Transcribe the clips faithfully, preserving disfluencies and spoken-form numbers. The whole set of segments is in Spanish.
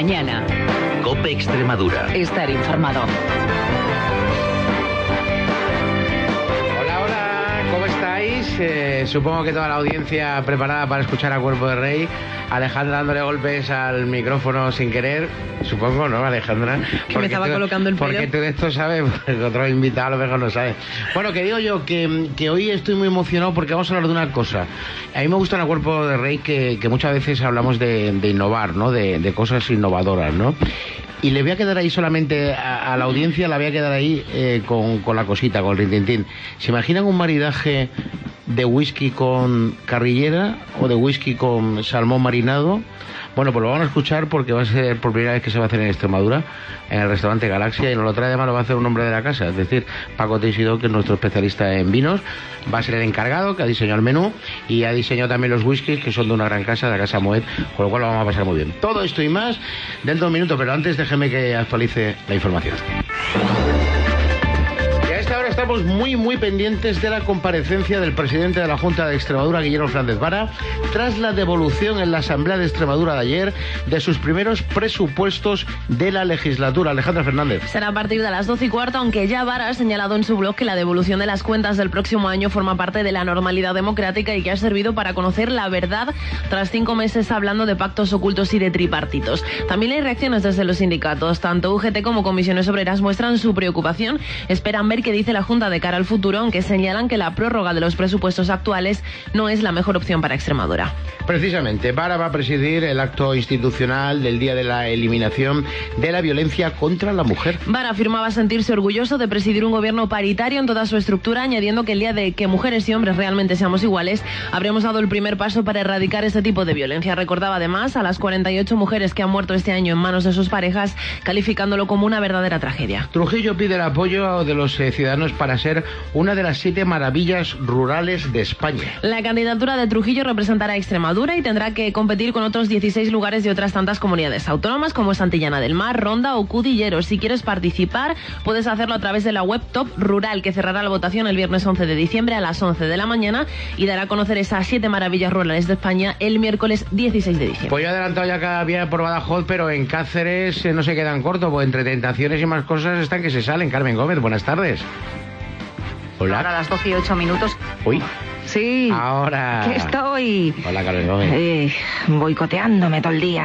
mañana. COPE Extremadura. Estar informado. Hola, hola, ¿cómo estáis? Eh, supongo que toda la audiencia preparada para escuchar a Cuerpo de Rey. Alejandra dándole golpes al micrófono sin querer. Supongo, ¿no, Alejandra? Que porque me estaba tú, colocando el pelo. Porque tú de esto sabes, porque otro invitado a lo mejor no sabe. Bueno, que digo yo que, que hoy estoy muy emocionado porque vamos a hablar de una cosa. A mí me gusta en el Cuerpo de Rey que, que muchas veces hablamos de, de innovar, ¿no? De, de cosas innovadoras, ¿no? Y le voy a quedar ahí solamente a, a la audiencia, la voy a quedar ahí eh, con, con la cosita, con el rintintín. ¿Se imaginan un maridaje de whisky con carrillera o de whisky con salmón marinado? Bueno, pues lo van a escuchar porque va a ser por primera vez que se va a hacer en Extremadura, en el restaurante Galaxia, y nos lo trae además, lo va a hacer un hombre de la casa, es decir, Paco Teixidó, que es nuestro especialista en vinos, va a ser el encargado, que ha diseñado el menú, y ha diseñado también los whiskies, que son de una gran casa, de la casa Moet, con lo cual lo vamos a pasar muy bien. Todo esto y más dentro de un minuto, pero antes déjeme que actualice la información. Ahora estamos muy muy pendientes de la comparecencia del presidente de la Junta de Extremadura, Guillermo Fernández Vara, tras la devolución en la Asamblea de Extremadura de ayer de sus primeros presupuestos de la legislatura. Alejandra Fernández. Será a partir de las doce y cuarto, aunque ya Vara ha señalado en su blog que la devolución de las cuentas del próximo año forma parte de la normalidad democrática y que ha servido para conocer la verdad tras cinco meses hablando de pactos ocultos y de tripartitos. También hay reacciones desde los sindicatos. Tanto U G T como Comisiones Obreras muestran su preocupación. Esperan ver qué dice la Junta de cara al futuro, aunque señalan que la prórroga de los presupuestos actuales no es la mejor opción para Extremadura. Precisamente, Vara va a presidir el acto institucional del día de la eliminación de la violencia contra la mujer. Vara afirmaba sentirse orgulloso de presidir un gobierno paritario en toda su estructura, añadiendo que el día de que mujeres y hombres realmente seamos iguales, habremos dado el primer paso para erradicar este tipo de violencia. Recordaba además a las cuarenta y ocho mujeres que han muerto este año en manos de sus parejas, calificándolo como una verdadera tragedia. Trujillo pide el apoyo de los eh, ciudadanos para ser una de las siete maravillas rurales de España. La candidatura de Trujillo representará a Extremadura y tendrá que competir con otros dieciséis lugares de otras tantas comunidades autónomas como Santillana del Mar, Ronda o Cudillero. Si quieres participar, puedes hacerlo a través de la web Top Rural, que cerrará la votación el viernes once de diciembre a las once de la mañana y dará a conocer esas siete maravillas rurales de España el miércoles dieciséis de diciembre. Pues yo he adelantado ya cada día por Badajoz, pero en Cáceres eh, no se quedan cortos, porque entre tentaciones y más cosas están que se salen. Carmen Gómez, buenas tardes. Hola. Ahora a las doce y ocho minutos. Uy. Sí. Ahora. Que estoy. Hola, Carmen Gómez. Eh, boicoteándome todo el día.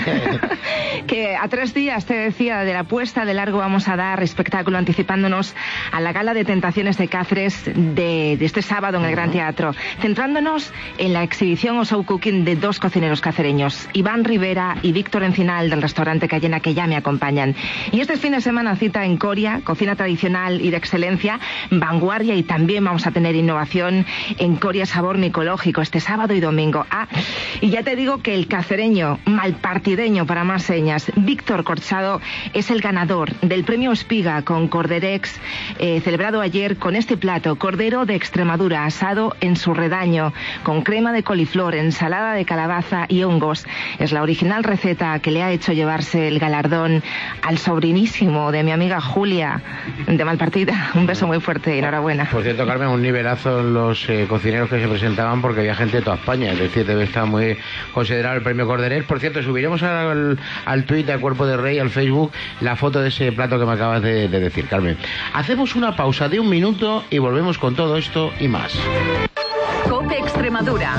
Que a tres días, te decía, de la puesta de largo vamos a dar espectáculo anticipándonos a la gala de Tentaciones de Cáceres de, de este sábado en el Gran Teatro, centrándonos en la exhibición o show cooking de dos cocineros cacereños, Iván Rivera y Víctor Encinal del restaurante Cayena, que ya me acompañan. Y este fin de semana cita en Coria, cocina tradicional y de excelencia, vanguardia, y también vamos a tener innovación en Coria Sabor Micológico este sábado y domingo. Ah, y ya te digo que el cacereño, malpartideño para más señas, Víctor Corchado, es el ganador del premio Espiga con Corderex, eh, celebrado ayer con este plato, cordero de Extremadura asado en su redaño, con crema de coliflor, ensalada de calabaza y hongos. Es la original receta que le ha hecho llevarse el galardón al sobrinísimo de mi amiga Julia de Malpartida. Un beso muy fuerte y enhorabuena. Por cierto, Carmen, un nivelazo en los eh, cocineros que se presentaban, porque había gente de toda España, es decir, debe estar muy considerado el premio Corderex. Por cierto, subiremos al, al tuit de Cuerpo de Rey, al Facebook, la foto de ese plato que me acabas de, de decir, Carmen. Hacemos una pausa de un minuto y volvemos con todo esto y más. COPE Extremadura.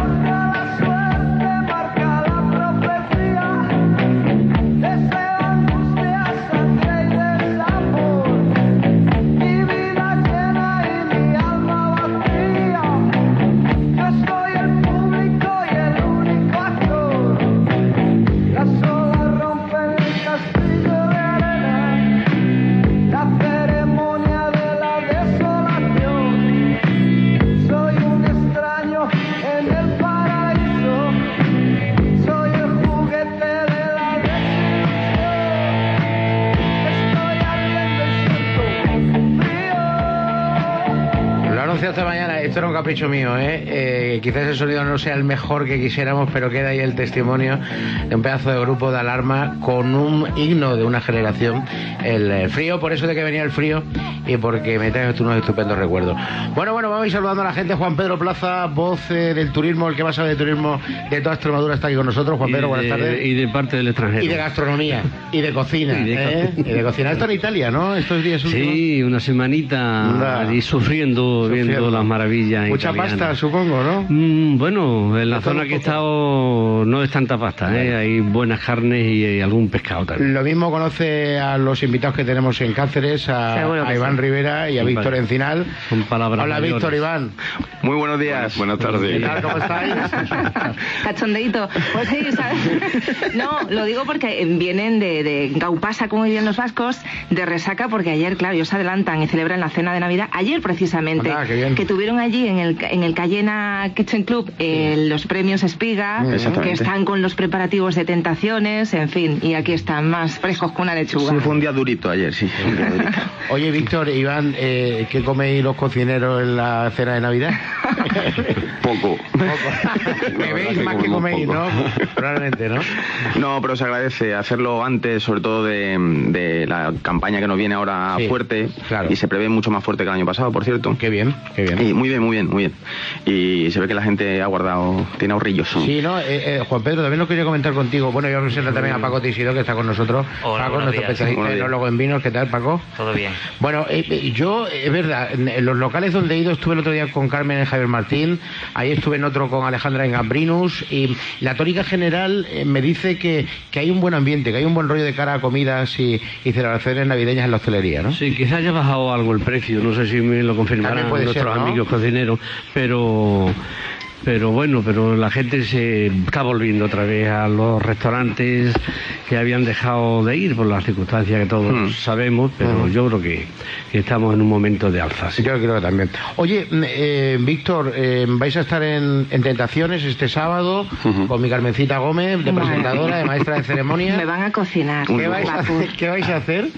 Deseando hasta mañana. Esto era un capricho mío, ¿eh? Eh, quizás el sonido no sea el mejor que quisiéramos, pero queda ahí el testimonio de un pedazo de grupo de alarma con un himno de una generación. El, el frío, por eso de que venía el frío y porque me traes unos estupendos recuerdos. Bueno, bueno, vamos a ir saludando a la gente. Juan Pedro Plaza, voz eh, del turismo, el que más sabe de turismo de toda Extremadura, está aquí con nosotros. Juan Pedro, buenas tardes. Y de parte del extranjero. Y de gastronomía, y de cocina. Y de, ¿eh? co y de cocina. Esto en Italia, ¿no? Estos días últimos. Sí, una semanita allí sufriendo, sufriendo, viendo las maravillas. Mucha italianas. Pasta, supongo, ¿no? Mm, bueno, en la zona que he estado no es tanta pasta, ¿eh? Bueno. Hay buenas carnes y, y algún pescado también. Lo mismo conoce a los invitados que tenemos en Cáceres, a, a Iván sí. Rivera y a Víctor Encinal. Son palabras Hola, mayores. Víctor, Iván. Muy buenos días. Buenas tardes. ¿Qué tal? ¿Cómo estáis? Cachondeito. Pues sí, ¿sabes? No, lo digo porque vienen de, de Gaupasa, como dirían los vascos, de resaca, porque ayer, claro, ellos se adelantan y celebran la cena de Navidad. Ayer, precisamente, ah, que tuvieron allí en el, en el Cayena Kitchen Club eh, sí. los premios Espiga, que están con los preparativos de Tentaciones, en fin, y aquí están más frescos que una lechuga. Sí, fue un día durito ayer, sí. Un día durito. Oye, Víctor, Iván, eh, ¿qué coméis los cocineros en la cena de Navidad? Poco. Poco. Bebéis más que coméis, ¿no? Probablemente, ¿no? No, pero se agradece hacerlo antes, sobre todo de, de la campaña que nos viene ahora sí, fuerte, claro. Y se prevé mucho más fuerte que el año pasado, por cierto. Qué bien, qué bien. Y muy bien, muy bien, muy bien. Y se ve que la gente ha guardado, tiene ahorrillos. Sí, ¿no? Eh, eh, Juan Pedro, también lo quería comentar contigo. Bueno, yo presento también a Paco Teixidó, que está con nosotros. Hola, Paco, nuestro días. especialista en enólogo en vinos. ¿Qué tal, Paco? Todo bien. Bueno, eh, yo, es verdad, en los locales donde he ido, estuve el otro día con Carmen en Javier Martín, ahí estuve en otro con Alejandra en Gambrinus, y la tónica general eh, me dice que, que hay un buen ambiente, que hay un buen rollo de cara a comidas y, y celebraciones navideñas en la hostelería, ¿no? Sí, quizás haya bajado algo el precio, no sé si me lo confirmarán nuestros ser, ¿no? amigos cocineros, pero... Pero bueno, pero la gente se está volviendo otra vez a los restaurantes que habían dejado de ir por las circunstancias que todos mm. sabemos, pero mm. yo creo que, que estamos en un momento de alza. Sí. Yo creo que también. Oye, eh, Víctor, eh, vais a estar en, en Tentaciones este sábado uh-huh. con mi Carmencita Gómez, de presentadora, de maestra de ceremonia. Me van a cocinar. ¿Qué vais a hacer? ¿Qué vais a hacer?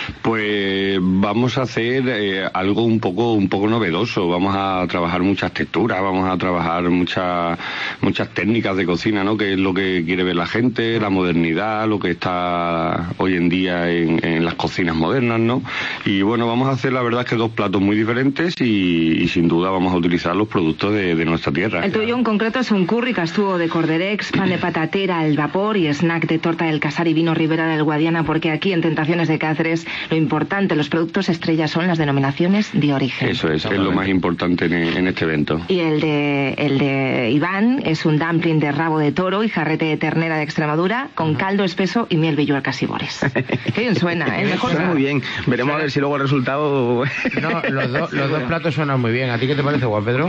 Pues vamos a hacer eh, algo un poco, un poco novedoso. Vamos a trabajar muchas texturas, vamos a trabajar muchas muchas técnicas de cocina, ¿no? Que es lo que quiere ver la gente, la modernidad, lo que está hoy en día en, en las cocinas modernas, ¿no? Y bueno, vamos a hacer la verdad es que dos platos muy diferentes y, y sin duda vamos a utilizar los productos de, de nuestra tierra. El tuyo en concreto es un curry castuvo de corderex, pan de patatera al vapor y snack de torta del Casar y vino Ribera del Guadiana, porque aquí en Tentaciones de Cáceres lo importante, los productos estrella son las denominaciones de origen. Eso es, es lo más importante en, en este evento. Y el de, el de Iván es un dumpling de rabo de toro y jarrete de ternera de Extremadura con uh-huh. caldo espeso y miel Villuerca Sibores. Qué bien suena, ¿eh? Mejor suena muy bien. Veremos suena... a ver si luego el resultado... No, los, do, los dos platos suenan muy bien. ¿A ti qué te parece, Juan Pedro?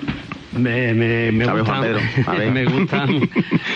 Me, me, me a ver, gustan, Juan Pedro. A ver. me gustan...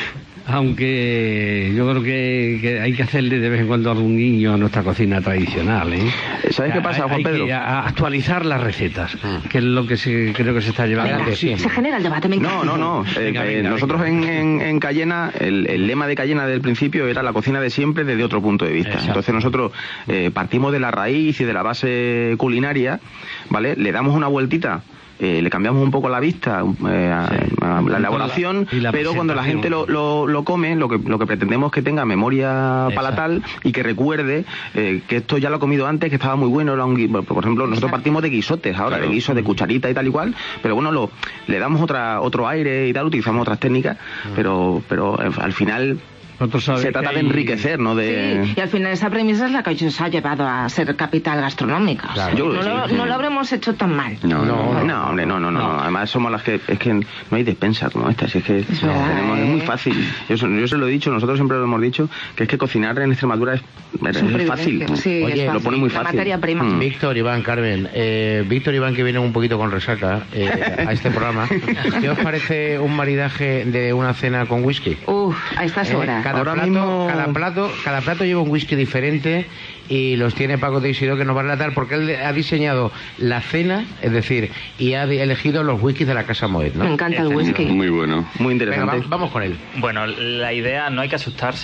Aunque yo creo que, que hay que hacerle de vez en cuando a algún niño a nuestra cocina tradicional, ¿eh? ¿Sabes qué pasa, Juan hay Pedro? Que actualizar las recetas, mm. que es lo que se, creo que se está llevando. Venga, sí. Se genera el debate, me encanta. No, no, no. Eh, venga, venga, nosotros venga. En, en, en Cayena, el, el lema de Cayena del principio era la cocina de siempre desde otro punto de vista. Exacto. Entonces nosotros eh, partimos de la raíz y de la base culinaria, ¿vale? Le damos una vueltita. Eh, le cambiamos un poco la vista, eh, a, sí. a la elaboración, la, la pero cuando la gente lo, lo, lo come, lo que, lo que pretendemos es que tenga memoria Exacto. palatal y que recuerde eh, que esto ya lo ha comido antes, que estaba muy bueno. Era un, por ejemplo, nosotros Exacto. partimos de guisotes ahora, claro. de guisos, de cucharita y tal y cual, pero bueno, lo, le damos otra otro aire y tal, utilizamos otras técnicas, uh-huh. pero, pero eh, al final... Se trata de enriquecer, ¿no? De... Sí, y al final esa premisa es la que os ha llevado a ser capital gastronómica. Claro, o sea, no, sí, lo, sí. no lo habremos hecho tan mal. No, no, no, no, hombre, no, no, no, no. Además somos las que... Es que no hay despensa como esta, si es que es, verdad, tenemos, eh. es muy fácil. Yo, yo se lo he dicho, nosotros siempre lo hemos dicho, que es que cocinar en Extremadura es, es, es fácil. Sí, Oye, es fácil. Lo pone muy fácil. La materia prima. Mm. Víctor, Iván, Carmen. Eh, Víctor, Iván, que viene un poquito con resaca eh, a este programa. ¿Qué os parece un maridaje de una cena con whisky? Uf, a estas horas. Eh, cada Ahora plato, mismo... Cada plato, cada plato lleva un whisky diferente y los tiene Paco Teixidó, que nos va a relatar porque él ha diseñado la cena, es decir, y ha elegido los whiskies de la Casa Moet, ¿no? Me encanta el whisky. Muy bueno. Muy interesante. Venga, vamos con él. Bueno, la idea, no hay que asustarse,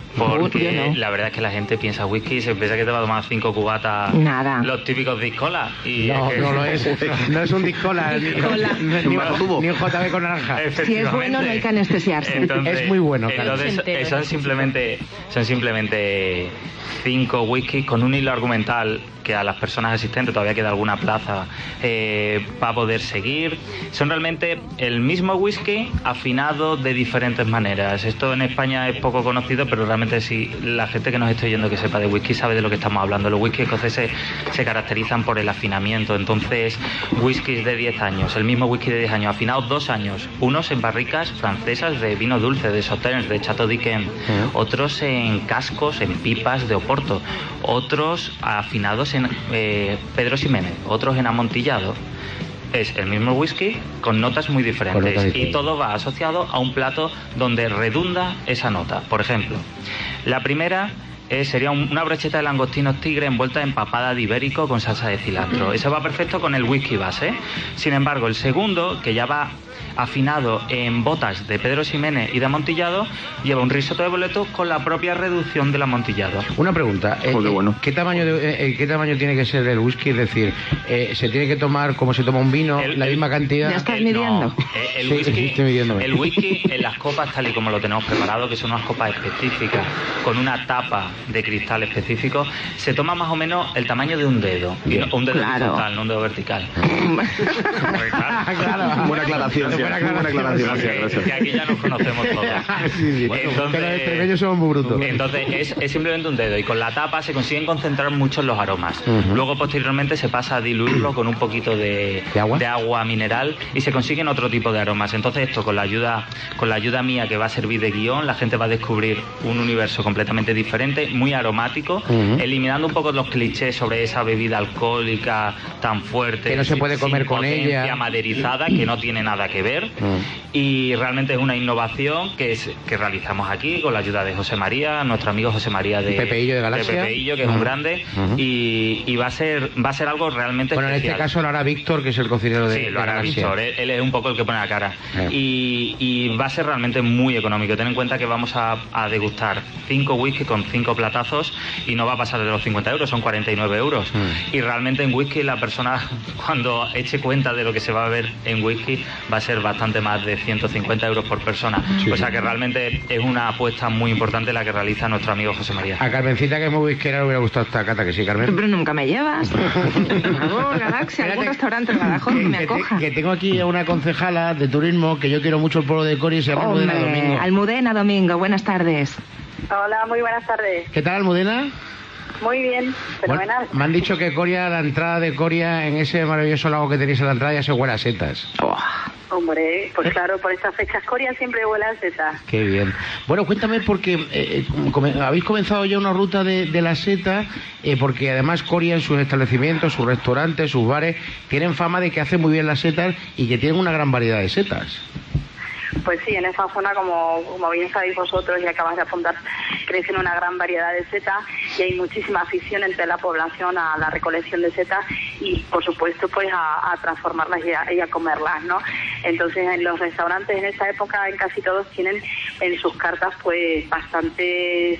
Porque no. la verdad es que la gente piensa whisky y se piensa que te va a tomar cinco cubatas. Nada. Los típicos discola. Y no, es que... no lo es. No es un discola. Ni, ni, ni un J B con naranja. Si es bueno, no hay que anestesiarse. Entonces, es muy bueno, claro. Entonces, son simplemente, son simplemente cinco whiskies con un hilo argumental que a las personas asistentes, todavía queda alguna plaza eh, para poder seguir. Son realmente el mismo whisky afinado de diferentes maneras. Esto en España es poco conocido, pero realmente si la gente que nos está oyendo que sepa de whisky sabe de lo que estamos hablando. Los whiskies escoceses se caracterizan por el afinamiento. Entonces, whiskies de diez años, el mismo whisky de diez años, afinados dos años, unos en barricas francesas de vino dulce, de Sauternes, de Chateau d'Yquem, uh-huh. otros en cascos, en pipas de Oporto, otros afinados en eh, Pedro Ximénez, otros en amontillado. Es el mismo whisky con notas muy diferentes, notas diferentes y todo va asociado a un plato donde redunda esa nota. Por ejemplo, la primera eh, sería un, una brocheta de langostinos tigre envuelta en papada de ibérico con salsa de cilantro. Eso va perfecto con el whisky base. Sin embargo, el segundo, que ya va afinado en botas de Pedro Ximénez y de amontillado, lleva un risotto de boleto con la propia reducción del amontillado. Una pregunta, eh, Joder, bueno. ¿qué tamaño de, eh, qué tamaño tiene que ser el whisky? Es decir, eh, ¿se tiene que tomar como se toma un vino, el, la misma cantidad? ¿Ya estás midiendo? No, el, sí, whisky, sí, el whisky en las copas tal y como lo tenemos preparado, que son unas copas específicas, con una tapa de cristal específico, se toma más o menos el tamaño de un dedo. Bien. Un dedo Claro. horizontal, no un dedo vertical. Claro. Buena aclaración, sí, buena aclaración. Gracias, gracias. Que aquí ya nos conocemos todos. Sí, sí. Entonces, pero los extremeños somos muy brutos. Entonces es, es simplemente un dedo y con la tapa se consiguen concentrar mucho los aromas. Uh-huh. Luego posteriormente se pasa a diluirlo con un poquito de, ¿De agua? de agua mineral y se consiguen otro tipo de aromas. Entonces esto con la ayuda con la ayuda mía que va a servir de guión, la gente va a descubrir un universo completamente diferente, muy aromático, uh-huh. eliminando un poco los clichés sobre esa bebida alcohólica tan fuerte, que no se puede comer con ella, maderizada, que no tiene nada que ver. Uh-huh. Y realmente es una innovación que, es, que realizamos aquí con la ayuda de José María, nuestro amigo José María de Pepeillo de Galaxia, de Pepeillo, que uh-huh. es un grande, uh-huh. y, y va a ser va a ser algo realmente bueno, especial. En este caso lo hará Víctor, que es el cocinero de Sí, lo hará Galaxia. Víctor, él, él es un poco el que pone la cara. Uh-huh. Y, y va a ser realmente muy económico. Ten en cuenta que vamos a, a degustar cinco whisky con cinco platazos y no va a pasar de los cincuenta euros, son cuarenta y nueve euros. Uh-huh. Y realmente en whisky la persona, cuando eche cuenta de lo que se va a ver en whisky, va a ser bastante más de ciento cincuenta euros por persona. Sí. O sea que realmente es una apuesta muy importante la que realiza nuestro amigo José María. A Carmencita, que es muy whiskera, le hubiera gustado esta cata, que sí, Carmen. Pero nunca me llevas. Por favor, Galaxia, algún restaurante en Badajoz que, que me acoja. Que, que tengo aquí a una concejala de turismo que yo quiero mucho el pueblo de Coria y se llama Almudena Domingo. Almudena Domingo, buenas tardes. Hola, muy buenas tardes. ¿Qué tal, Almudena? Muy bien, fenomenal. Bueno, me han dicho que Coria, la entrada de Coria, en ese maravilloso lago que tenéis a la entrada, ya se huele a setas. Oh. Hombre, pues claro, por estas fechas Coria siempre huele a setas. Qué bien. Bueno, cuéntame, porque eh, come, habéis comenzado ya una ruta de, de la seta, eh, porque además Coria en sus establecimientos, sus restaurantes, sus bares, tienen fama de que hacen muy bien las setas y que tienen una gran variedad de setas. Pues sí, en esa zona, como, como bien sabéis vosotros y acabas de apuntar, crecen una gran variedad de setas y hay muchísima afición entre la población a la recolección de setas y, por supuesto, pues a, a transformarlas y a, y a comerlas, ¿no? Entonces, en los restaurantes en esa época, en casi todos tienen en sus cartas pues bastantes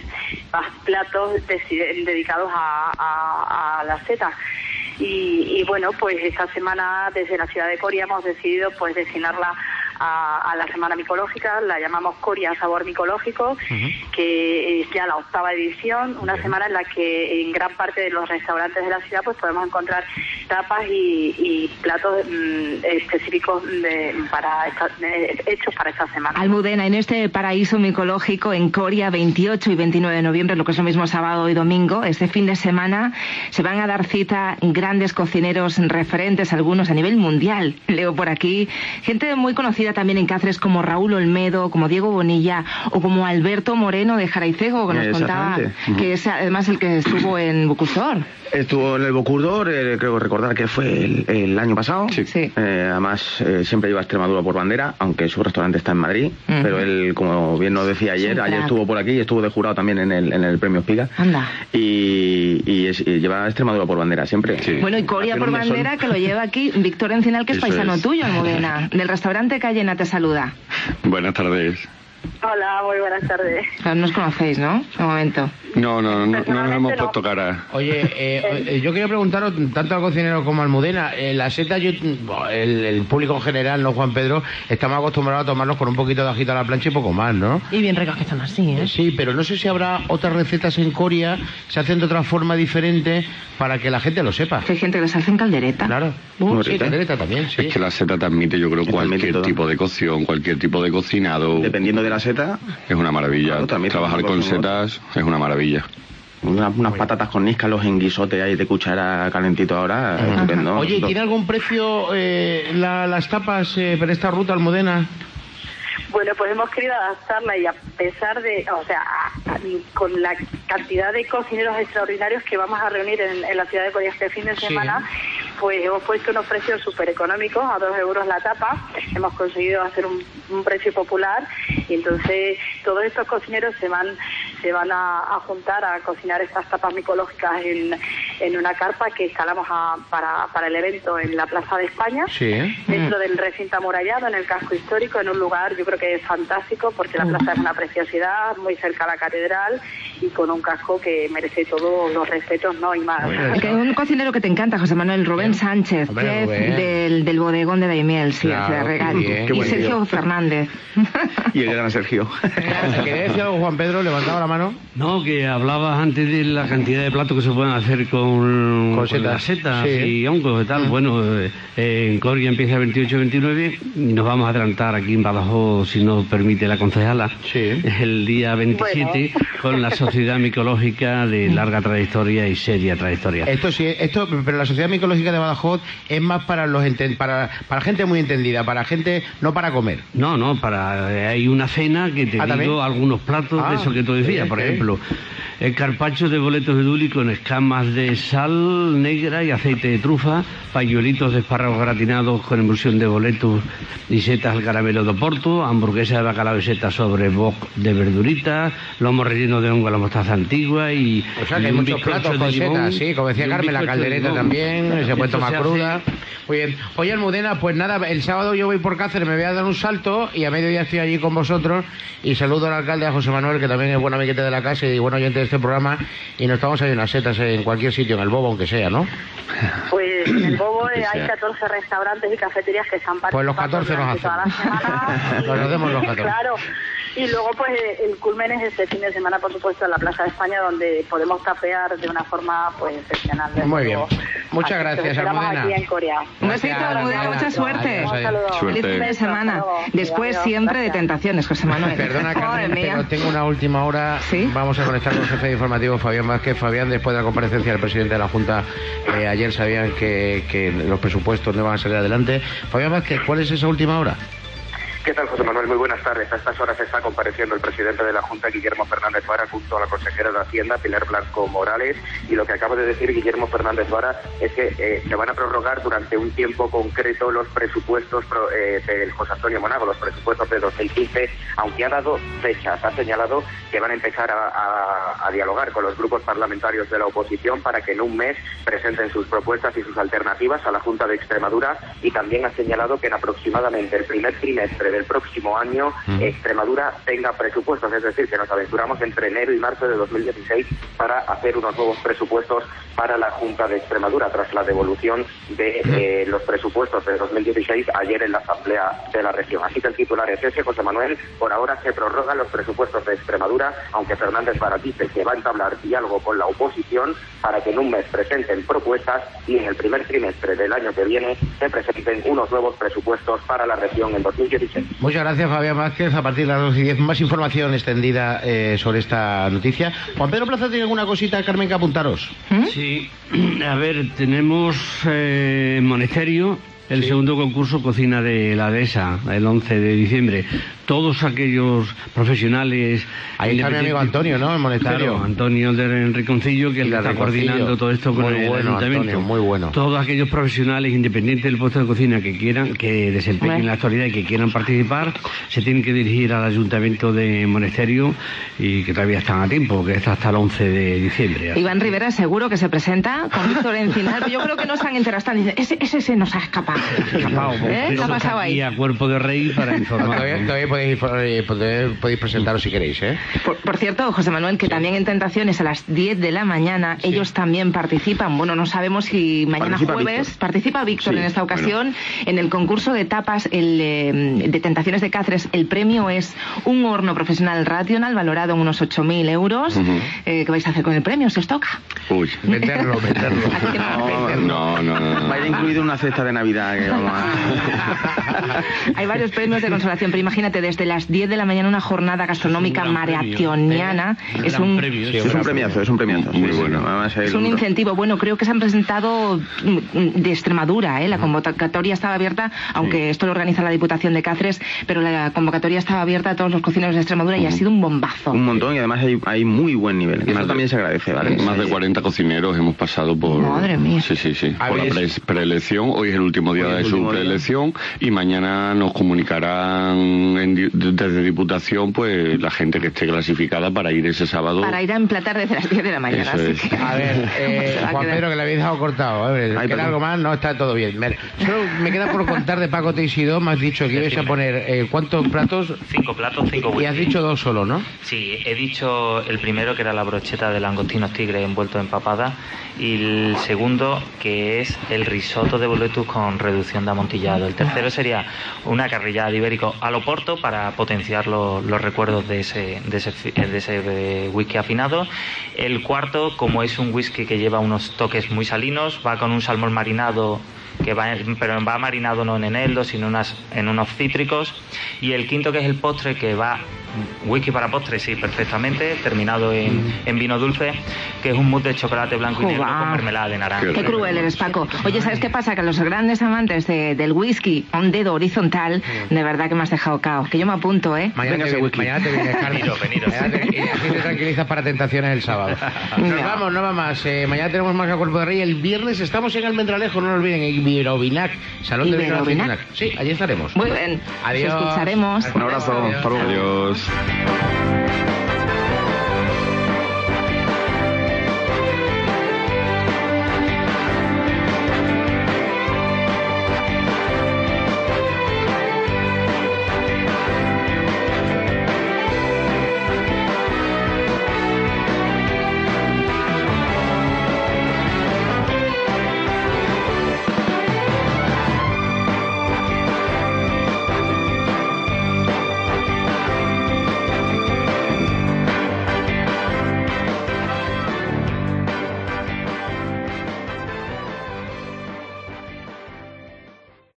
platos de, dedicados a, a, a la seta. Y, y bueno, pues esta semana desde la ciudad de Coria hemos decidido pues destinarla a, a la semana micológica, la llamamos Coria Sabor Micológico, uh-huh. que es ya la octava edición, una uh-huh. semana en la que en gran parte de los restaurantes de la ciudad pues podemos encontrar tapas y, y platos mmm, específicos de, para esta, de, hechos para esta semana. Almudena, en este paraíso micológico en Coria, veintiocho y veintinueve de noviembre, lo que es lo mismo sábado y domingo, este fin de semana se van a dar cita grandes cocineros referentes, algunos a nivel mundial. Leo por aquí gente muy conocida también en Cáceres como Raúl Olmedo, como Diego Bonilla o como Alberto Moreno de Jaraicejo, que nos contaba que es además el que estuvo en Bocusdor. Estuvo en el Bocusdor, eh, creo recordar que fue el, el año pasado. Sí. sí. Eh, además, eh, siempre iba a Extremadura por bandera, aunque su restaurante está en Madrid. Uh-huh. Pero él, como bien nos decía ayer, sí, ayer estuvo por aquí y estuvo de jurado también en el, en el premio Espiga. Anda. Y, y, es, y lleva a Extremadura por bandera siempre. Sí. Bueno, y Coria por bandera, mesón. Que lo lleva aquí Víctor Encinal, que es Eso paisano es. tuyo, Almudena. Del restaurante Cayena te saluda. Buenas tardes. Hola, muy buenas tardes. No nos conocéis, ¿no? De momento. No, no, no, no nos hemos puesto cara. Oye, eh, yo quería preguntaros, tanto al cocinero como a Almudena, eh, la seta, yo, el, el público en general, no Juan Pedro, estamos acostumbrados a tomarlos con un poquito de ajito a la plancha y poco más, ¿no? Y bien ricas que están así, ¿eh? Sí, pero no sé si habrá otras recetas en Coria, se hacen de otra forma diferente para que la gente lo sepa. Hay gente que les hace en caldereta. Claro. Uh, sí, caldereta también, sí. Es que la seta transmite, yo creo, cualquier tipo de cocción, cualquier tipo de cocinado. Dependiendo de la seta. Es una maravilla. Claro, trabajar con setas es una maravilla. Una, unas patatas con níscalos en guisote ahí de cuchara calentito ahora. Uh-huh. Estupendo. Oye, ¿tiene algún precio eh, la, las tapas eh, para esta ruta, Almudena? Bueno, pues hemos querido adaptarla y a pesar de, o sea, a, a, con la cantidad de cocineros extraordinarios que vamos a reunir en, en la ciudad de Coria este fin de semana, sí. Pues hemos puesto unos precios súper económicos, a dos euros la tapa. Hemos conseguido hacer un, un precio popular y entonces todos estos cocineros se van se van a, a juntar a cocinar estas tapas micológicas en, en una carpa que instalamos a, para, para el evento en la Plaza de España, sí. Dentro del recinto amurallado, en el casco histórico, en un lugar yo creo que es fantástico porque la plaza es una preciosidad, muy cerca a la catedral y con un casco que merece todos los respetos, ¿no? Y más. Hay un cocinero que te encanta, José Manuel, Rubén Sánchez, Hombre, chef Rubén. Del, del bodegón de Daimiel, sí, claro, de Regal. Y Sergio Fernández. Y el gran Sergio. ¿Quería decir algo, Juan Pedro? Levantaba la mano. No, que hablabas antes de la cantidad de platos que se pueden hacer con, con, con las setas sí. y hongos y tal. Uh-huh. Bueno, eh, en Coria empieza el veintiocho veintinueve y nos vamos a adelantar aquí en Badajoz, si nos permite la concejala, sí. el día veintisiete bueno. con la Sociedad Micológica de larga trayectoria y seria trayectoria. Esto sí, esto, pero la Sociedad Micológica de Badajoz es más para los para para gente muy entendida, para gente no para comer. No, no, para hay una cena que te ah, digo ¿también? Algunos platos ah, de eso que tú decías, sí, por ejemplo. Ejemplo, el carpaccio de boletos de duli con escamas de sal negra y aceite de trufa, pañuelitos de espárragos gratinados con emulsión de boletos y setas al caramelo de Oporto, hamburguesa de bacalao y setas sobre boc de verduritas, lomo relleno de hongo a la mostaza antigua y... O sea, que hay muchos platos con setas, sí, como decía Carmen, la caldereta también, se puede tomar cruda. Muy bien. Oye, Almudena, pues nada, el sábado yo voy por Cáceres, me voy a dar un salto y a mediodía estoy allí con vosotros y saludo al alcalde, a José Manuel, que también es buen amiguete de la casa y buen oyente de este programa, y nos estamos ahí unas setas en cualquier sitio, en el Bobo, aunque sea, ¿no? Pues en el Bobo eh, hay catorce restaurantes y cafeterías que están participando. Pues los catorce nos hacemos. Toda la semana. Nos hacemos los catorce. Claro. Y luego, pues, el culmen es este fin de semana, por supuesto, en la Plaza de España, donde podemos tapear de una forma, pues, excepcional. Muy bien. Muchas gracias, Almudena. Aquí en Corea. Un besito, Almudena, mucha suerte. Un saludo. Feliz fin de semana. Después adiós, siempre gracias. De tentaciones, José Manuel. Perdona, Carmen, pero tengo una última hora. ¿Sí? Vamos a conectar con el jefe de informativo, Fabián Vázquez. Fabián, después de la comparecencia del presidente de la Junta, eh, ayer sabían que, que los presupuestos no van a salir adelante. Fabián Vázquez, ¿cuál es esa última hora? ¿Qué tal, José Manuel? Muy buenas tardes. A estas horas está compareciendo el presidente de la Junta, Guillermo Fernández Vara, junto a la consejera de Hacienda, Pilar Blanco Morales, y lo que acaba de decir Guillermo Fernández Vara es que eh, se van a prorrogar durante un tiempo concreto los presupuestos pro, eh, del José Antonio Monago, los presupuestos de dos mil quince, aunque ha dado fechas, ha señalado que van a empezar a, a, a dialogar con los grupos parlamentarios de la oposición para que en un mes presenten sus propuestas y sus alternativas a la Junta de Extremadura, y también ha señalado que en aproximadamente el primer trimestre de el próximo año mm. Extremadura tenga presupuestos, es decir, que nos aventuramos entre enero y marzo de dos mil dieciséis para hacer unos nuevos presupuestos para la Junta de Extremadura tras la devolución de eh, los presupuestos de dos mil dieciséis ayer en la Asamblea de la región. Así que el titular es ese, José Manuel. Por ahora se prorrogan los presupuestos de Extremadura, aunque Fernández Vara dice que va a entablar diálogo con la oposición para que en un mes presenten propuestas y en el primer trimestre del año que viene se presenten unos nuevos presupuestos para la región en dos mil dieciséis. Muchas gracias, Fabián Vázquez. A partir de las dos y diez, más información extendida eh, sobre esta noticia. Juan Pedro Plaza, ¿tiene alguna cosita, Carmen, que apuntaros? ¿Mm? Sí, a ver, tenemos eh, en Monesterio el sí. segundo concurso Cocina de la Dehesa, el once de diciembre. Todos aquellos profesionales... Ahí está mi amigo Antonio, ¿no? En Monesterio. Claro, Antonio del Riconcillo, que está coordinando todo esto con muy el bueno, ayuntamiento. Antonio, muy bueno. Todos aquellos profesionales independientes del puesto de cocina que quieran, que desempeñen bueno. la actualidad y que quieran participar, se tienen que dirigir al ayuntamiento de Monesterio, y que todavía están a tiempo, que es hasta el once de diciembre. Así. Iván Rivera seguro que se presenta con Víctor Encinar, pero yo creo que no se han enterado, están diciendo, ese, ese se nos ha escapado. escapado ¿Eh? ¿Qué ha pasado ahí? Y a cuerpo de rey para informar. Todavía, todavía podéis, podéis, podéis presentaros si queréis, ¿eh? Por, por cierto, José Manuel, que sí. también en Tentaciones a las diez de la mañana sí. ellos también participan. Bueno, no sabemos si mañana participa jueves Víctor. participa Víctor sí, en esta ocasión bueno. en el concurso de tapas el, eh, de Tentaciones de Cáceres. El premio es un horno profesional Rational valorado en unos ocho mil euros. Uh-huh. eh, ¿Qué vais a hacer con el premio si os toca? Uy, meterlo, meterlo. no, no, no, no. Va a ir incluido una cesta de Navidad. Que vamos a... Hay varios premios de consolación, pero imagínate, desde las diez de la mañana una jornada gastronómica es maratoniana. ¿Eh? Es un, premio, sí, es un premiazo, es un premiazo. Muy sí, bueno. Vamos a es un uno. incentivo. Bueno, creo que se han presentado de Extremadura, ¿eh? La convocatoria estaba abierta, aunque sí. esto lo organiza la Diputación de Cáceres, pero la convocatoria estaba abierta a todos los cocineros de Extremadura y uh-huh. ha sido un bombazo. Un montón, y además hay, hay muy buen nivel. Y eso de, también se agradece, ¿vale? Más sí. de cuarenta cocineros hemos pasado por... Madre mía. Sí, sí, sí. A por ver, la pre- preelección. Hoy es el último día de su preelección y mañana nos comunicarán en, desde Diputación pues la gente que esté clasificada para ir ese sábado. Para ir a emplatar desde las diez de la mañana. Eso así es. que... A ver, eh, Juan Pedro, que le habéis dejado cortado. A ver, ¿queda algo más? No, está todo bien. Ver, solo me queda por contar de Paco Teixidó. Me has dicho que ibas a poner eh, ¿cuántos platos? Cinco platos, cinco whisky. Y has dicho dos solo, ¿no? Sí, he dicho el primero que era la brocheta de langostinos tigre envuelto en papada y el segundo que es el risotto de boletus con reducción de amontillado. El tercero sería una carrillada de ibérico al oporto para potenciar lo, los recuerdos de ese, de ese, de ese whisky afinado. El cuarto, como es un whisky que lleva unos toques muy salinos, va con un salmón marinado que va, pero va marinado no en eneldo, sino unas, en unos cítricos. Y el quinto, que es el postre, que va whisky para postre, sí, perfectamente, terminado en, en vino dulce, que es un mousse de chocolate blanco y negro con mermelada de naranja. Qué cruel eres, Paco. Oye, ¿sabes qué pasa? Que los grandes amantes de, del whisky a un dedo horizontal, de verdad que me has dejado cao. Que yo me apunto, ¿eh? Mañana, te, mañana te vienes, Carlos. Venido, venido. Y así te tranquilizas para Tentaciones el sábado. Nos no. vamos, no va más. Eh, mañana tenemos más a Cuerpo de Rey. El viernes estamos en Almendralejo, no lo olviden, en Iberovinac, Salón de Iberovinac. Sí, allí estaremos. Muy bien. Adiós. Nos escucharemos. Un abrazo. Adiós. Adiós.